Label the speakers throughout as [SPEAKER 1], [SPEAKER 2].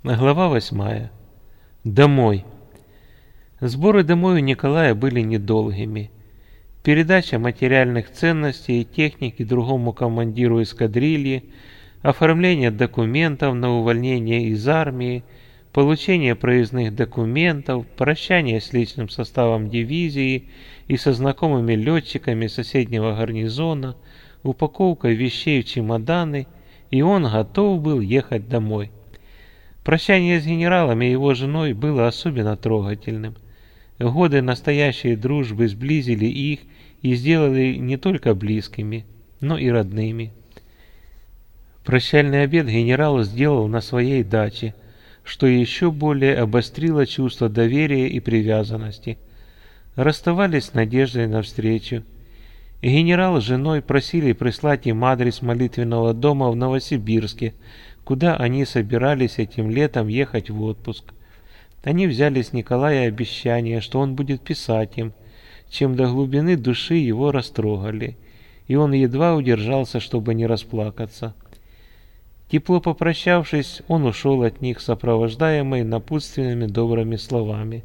[SPEAKER 1] Глава 8. Домой. Сборы домой у Николая были недолгими. Передача материальных ценностей и техники другому командиру эскадрильи, оформление документов на увольнение из армии, получение проездных документов, прощание с личным составом дивизии и со знакомыми летчиками соседнего гарнизона, упаковка вещей в чемоданы, и он готов был ехать домой. Прощание с генералом и его женой было особенно трогательным. Годы настоящей дружбы сблизили их и сделали не только близкими, но и родными. Прощальный обед генерал сделал на своей даче, что еще более обострило чувство доверия и привязанности. Расставались с надеждой на встречу. Генерал с женой просили прислать им адрес молитвенного дома в Новосибирске, куда они собирались этим летом ехать в отпуск. Они взяли с Николая обещание, что он будет писать им, чем до глубины души его растрогали, и он едва удержался, чтобы не расплакаться. Тепло попрощавшись, он ушел от них, сопровождаемый напутственными добрыми словами.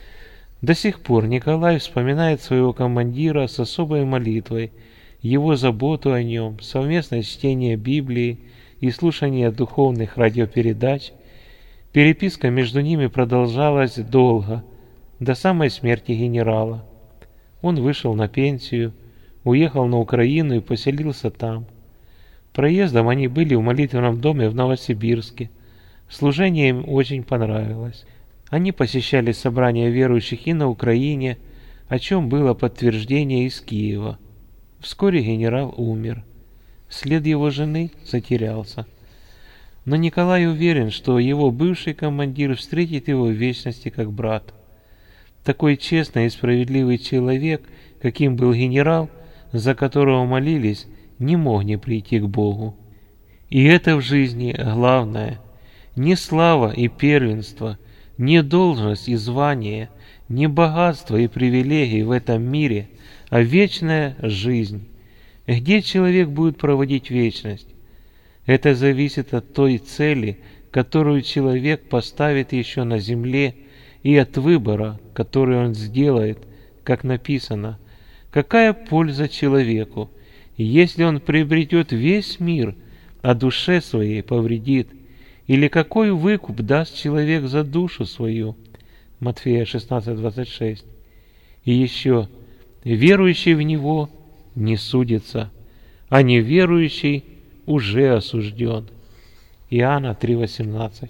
[SPEAKER 1] До сих пор Николай вспоминает своего командира с особой молитвой, его заботу о нем, совместное чтение Библии и слушание духовных радиопередач. Переписка между ними продолжалась долго, до самой смерти генерала. Он вышел на пенсию, уехал на Украину и поселился там. Проездом они были в молитвенном доме в Новосибирске. Служение им очень понравилось. Они посещали собрания верующих и на Украине, о чем было подтверждение из Киева. Вскоре генерал умер. След его жены затерялся. Но Николай уверен, что его бывший командир встретит его в вечности как брат. Такой честный и справедливый человек, каким был генерал, за которого молились, не мог не прийти к Богу. И это в жизни главное. Не слава и первенство, не должность и звание, не богатство и привилегии в этом мире, а вечная жизнь. Где человек будет проводить вечность? Это зависит от той цели, которую человек поставит еще на земле, и от выбора, который он сделает, как написано. Какая польза человеку, если он приобретет весь мир, а душе своей повредит? Или какой выкуп даст человек за душу свою? Матфея 16:26. И еще, верующий в Него не судится, а неверующий уже осужден. Иоанна 3:18.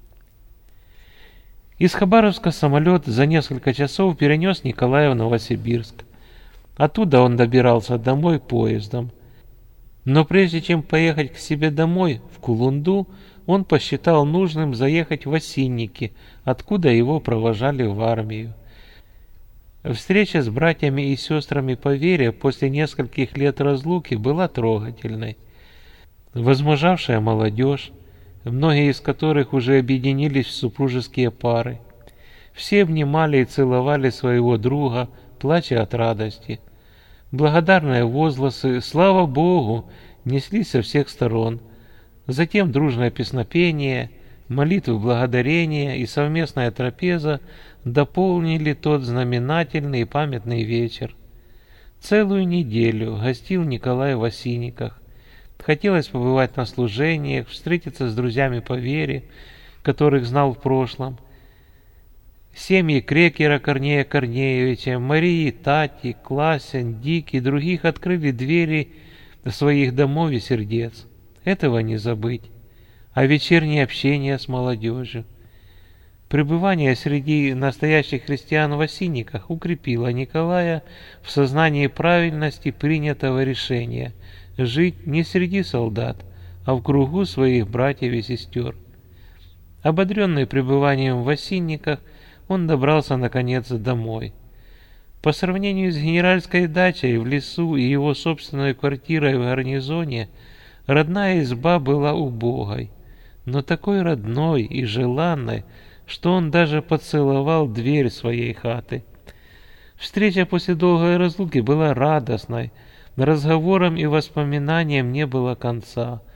[SPEAKER 1] Из Хабаровска самолет за несколько часов перенес Николая в Новосибирск. Оттуда он добирался домой поездом. Но прежде чем поехать к себе домой, в Кулунду, он посчитал нужным заехать в Осинники, откуда его провожали в армию. Встреча с братьями и сестрами по вере после нескольких лет разлуки была трогательной. Возмужавшая молодежь, многие из которых уже объединились в супружеские пары, все обнимали и целовали своего друга, плача от радости. Благодарные возгласы «Слава Богу!» неслись со всех сторон. Затем дружное песнопение, молитвы благодарения и совместная трапеза дополнили тот знаменательный и памятный вечер. Целую неделю гостил Николай в Осинниках. Хотелось побывать на служениях, встретиться с друзьями по вере, которых знал в прошлом. Семьи Крекера Корнея Корнеевича, Марии, Тати, Класен, Дик и других открыли двери своих домов и сердец. Этого не забыть. А вечернее общение с молодежью. Пребывание среди настоящих христиан в Осинниках укрепило Николая в сознании правильности принятого решения жить не среди солдат, а в кругу своих братьев и сестер. Ободренный пребыванием в Осинниках, он добрался наконец домой. По сравнению с генеральской дачей в лесу и его собственной квартирой в гарнизоне, родная изба была убогой, но такой родной и желанной, что он даже поцеловал дверь своей хаты. Встреча после долгой разлуки была радостной, разговорам и воспоминаниям не было конца.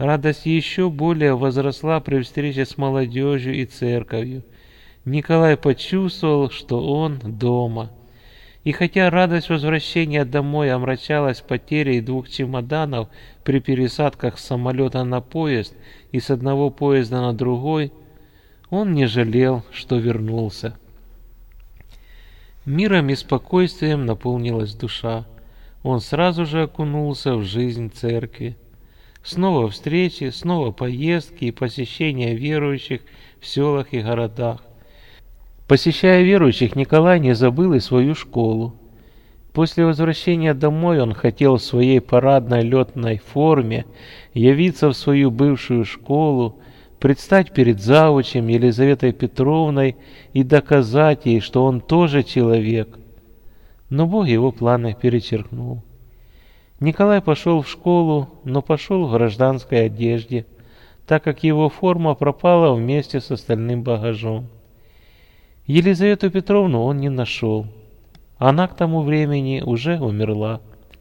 [SPEAKER 1] Радость еще более возросла при встрече с молодежью и церковью. Николай почувствовал, что он дома. И хотя радость возвращения домой омрачалась потерей 2 чемоданов при пересадках с самолета на поезд и с одного поезда на другой, он не жалел, что вернулся. Миром и спокойствием наполнилась душа. Он сразу же окунулся в жизнь церкви. Снова встречи, снова поездки и посещения верующих в селах и городах. Посещая верующих, Николай не забыл и свою школу. После возвращения домой он хотел в своей парадной летной форме явиться в свою бывшую школу, предстать перед завучем Елизаветой Петровной и доказать ей, что он тоже человек. Но Бог его планы перечеркнул. Николай пошел в школу, но пошел в гражданской одежде, так как его форма пропала вместе с остальным багажом. Елизавету Петровну он не нашел. Она к тому времени уже умерла.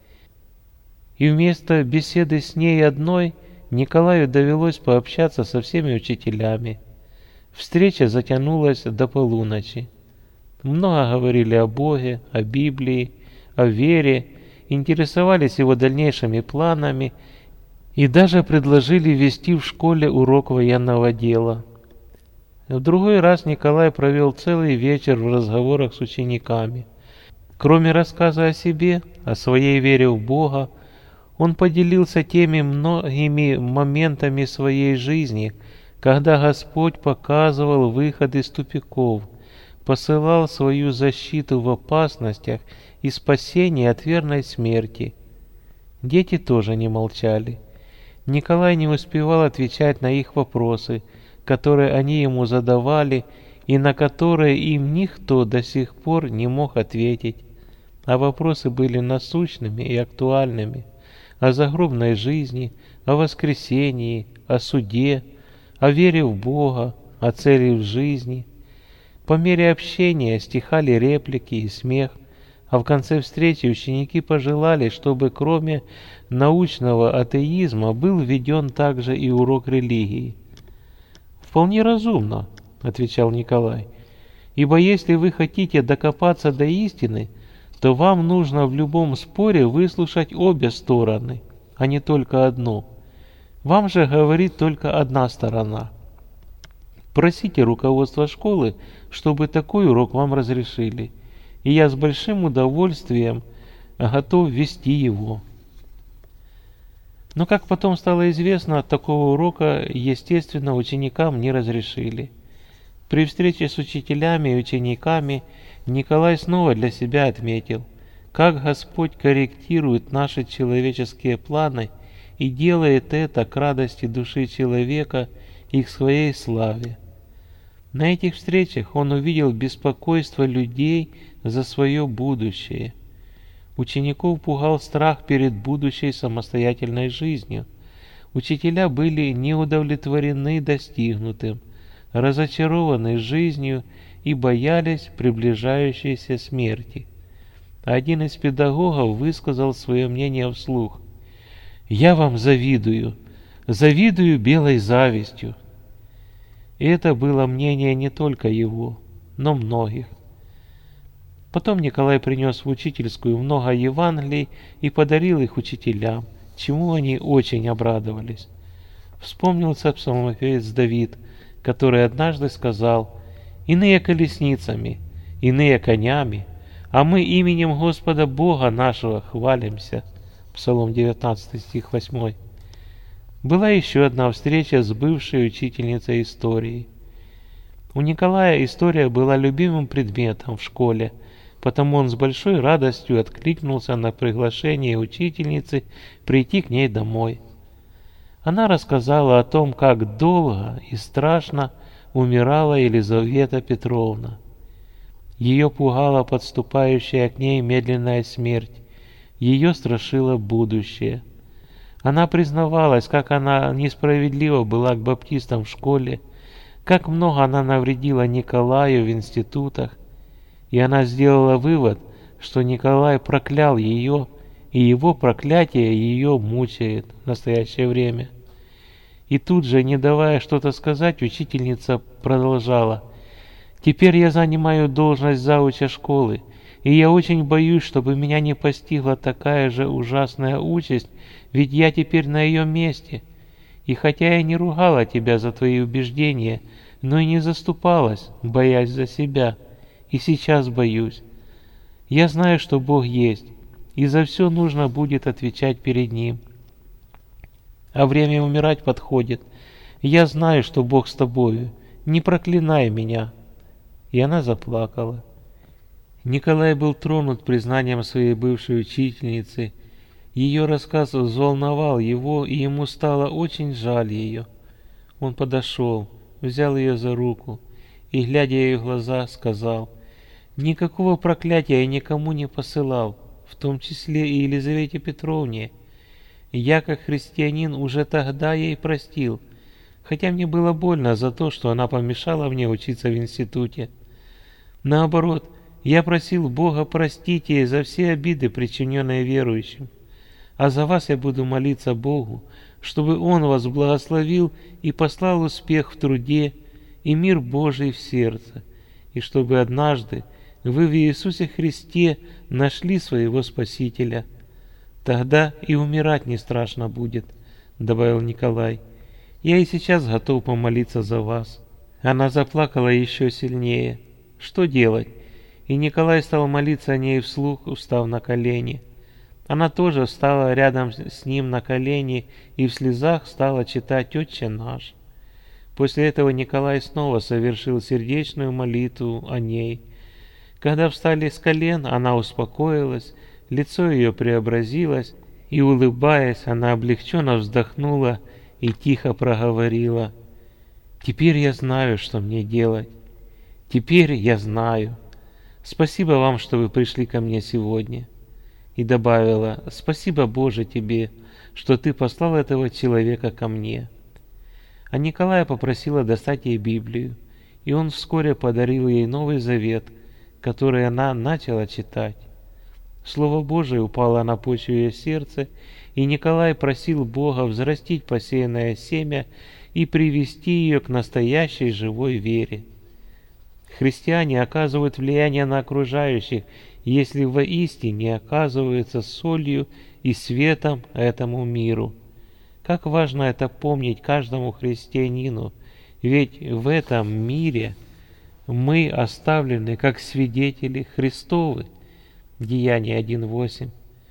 [SPEAKER 1] И вместо беседы с ней одной Николаю довелось пообщаться со всеми учителями. Встреча затянулась до полуночи. Много говорили о Боге, о Библии, о вере, интересовались его дальнейшими планами и даже предложили вести в школе урок военного дела. В другой раз Николай провел целый вечер в разговорах с учениками. Кроме рассказа о себе, о своей вере в Бога, он поделился теми многими моментами своей жизни, когда Господь показывал выход из тупиков, посылал свою защиту в опасностях и спасение от верной смерти. Дети тоже не молчали. Николай не успевал отвечать на их вопросы, которые они ему задавали и на которые им никто до сих пор не мог ответить. А вопросы были насущными и актуальными: о загробной жизни, о воскресении, о суде, о вере в Бога, о цели в жизни. По мере общения стихали реплики и смех, а в конце встречи ученики пожелали, чтобы кроме научного атеизма был введен также и урок религии. «Вполне разумно», — отвечал Николай, — «ибо если вы хотите докопаться до истины, то вам нужно в любом споре выслушать обе стороны, а не только одну. Вам же говорит только одна сторона. Просите руководство школы, чтобы такой урок вам разрешили, и я с большим удовольствием готов вести его». Но, как потом стало известно, такого урока, естественно, ученикам не разрешили. При встрече с учителями и учениками Николай снова для себя отметил, как Господь корректирует наши человеческие планы и делает это к радости души человека и к своей славе. На этих встречах он увидел беспокойство людей за свое будущее. Учеников пугал страх перед будущей самостоятельной жизнью. Учителя были неудовлетворены достигнутым, разочарованы жизнью и боялись приближающейся смерти. Один из педагогов высказал свое мнение вслух: «Я вам завидую, завидую белой завистью». И это было мнение не только его, но многих. Потом Николай принес в учительскую много Евангелий и подарил их учителям, чему они очень обрадовались. Вспомнился псалмопевец Давид, который однажды сказал: «Иные колесницами, иные конями, а мы именем Господа Бога нашего хвалимся». Псалом 19, стих 8. Была еще одна встреча с бывшей учительницей истории. У Николая история была любимым предметом в школе, потому он с большой радостью откликнулся на приглашение учительницы прийти к ней домой. Она рассказала о том, как долго и страшно умирала Елизавета Петровна. Ее пугала подступающая к ней медленная смерть, ее страшило будущее. Она признавалась, как она несправедлива была к баптистам в школе, как много она навредила Николаю в институтах, и она сделала вывод, что Николай проклял ее, и его проклятие ее мучает в настоящее время. И тут же, не давая что-то сказать, учительница продолжала. «Теперь я занимаю должность зауча школы, и я очень боюсь, чтобы меня не постигла такая же ужасная участь, ведь я теперь на ее месте. И хотя я не ругала тебя за твои убеждения, но и не заступалась, боясь за себя, и сейчас боюсь. Я знаю, что Бог есть, и за все нужно будет отвечать перед Ним. А время умирать подходит. Я знаю, что Бог с тобою. Не проклинай меня». И она заплакала. Николай был тронут признанием своей бывшей учительницы. Ее рассказ взволновал его, и ему стало очень жаль ее. Он подошел, взял ее за руку и, глядя ей в глаза, сказал: «Никакого проклятия я никому не посылал, в том числе и Елизавете Петровне. Я, как христианин, уже тогда ей простил, хотя мне было больно за то, что она помешала мне учиться в институте. Наоборот, я просил Бога простить ей за все обиды, причиненные верующим. А за вас я буду молиться Богу, чтобы Он вас благословил и послал успех в труде и мир Божий в сердце, и чтобы однажды вы в Иисусе Христе нашли своего Спасителя. Тогда и умирать не страшно будет», — добавил Николай. «Я и сейчас готов помолиться за вас». Она заплакала еще сильнее. Что делать? И Николай стал молиться о ней вслух, устав на колени. Она тоже встала рядом с ним на колени и в слезах стала читать «Отче наш». После этого Николай снова совершил сердечную молитву о ней. Когда встали с колен, она успокоилась, лицо ее преобразилось, и, улыбаясь, она облегченно вздохнула и тихо проговорила: «Теперь я знаю, что мне делать. Теперь я знаю. Спасибо вам, что вы пришли ко мне сегодня». И добавила: «Спасибо, Боже, тебе, что ты послал этого человека ко мне». А Николая попросила достать ей Библию, и он вскоре подарил ей Новый Завет, который она начала читать. Слово Божие упало на почву ее сердца, и Николай просил Бога взрастить посеянное семя и привести ее к настоящей живой вере. Христиане оказывают влияние на окружающих, если воистине оказываются солью и светом этому миру. Как важно это помнить каждому христианину, ведь в этом мире мы оставлены как свидетели Христовы. Деяния 1:8.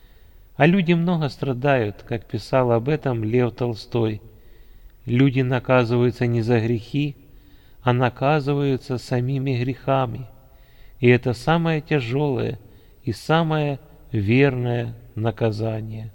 [SPEAKER 1] А люди много страдают, как писал об этом Лев Толстой. Люди наказываются не за грехи, а наказываются самими грехами. И это самое тяжелое и самое верное наказание.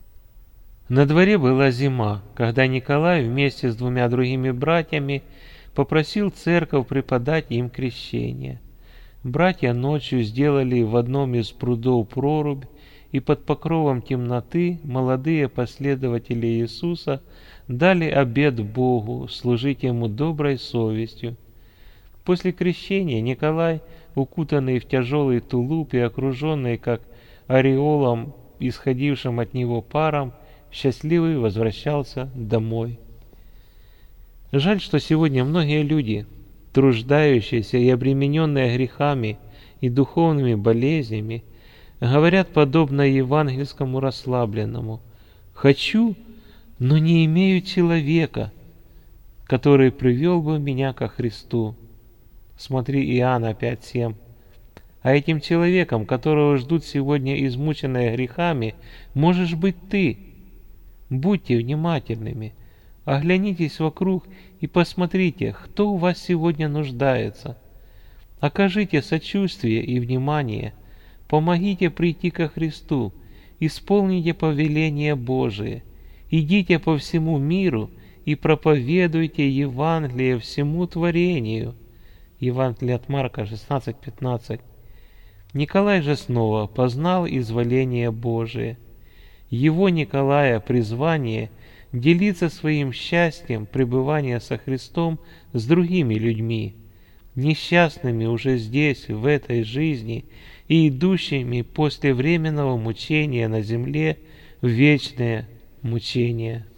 [SPEAKER 1] На дворе была зима, когда Николай вместе с 2 другими братьями попросил церковь преподать им крещение. Братья ночью сделали в одном из прудов прорубь, и под покровом темноты молодые последователи Иисуса дали обет Богу служить Ему доброй совестью. После крещения Николай, укутанный в тяжелый тулуп и окруженный как ореолом, исходившим от него паром, счастливый возвращался домой. Жаль, что сегодня многие люди, труждающиеся и обремененные грехами и духовными болезнями, говорят подобно евангельскому расслабленному: «Хочу, но не имею человека, который привел бы меня ко Христу». Смотри Иоанна 5:7. А этим человеком, которого ждут сегодня измученные грехами, можешь быть ты. Будьте внимательными, оглянитесь вокруг и посмотрите, кто у вас сегодня нуждается. Окажите сочувствие и внимание, помогите прийти ко Христу, исполните повеление Божие, идите по всему миру и проповедуйте Евангелие всему творению. Евангелие от Марка 16:15. Николай же снова познал изволение Божие. Его, Николая, призвание делиться своим счастьем пребывания со Христом с другими людьми, несчастными уже здесь, в этой жизни, и идущими после временного мучения на земле в вечное мучение.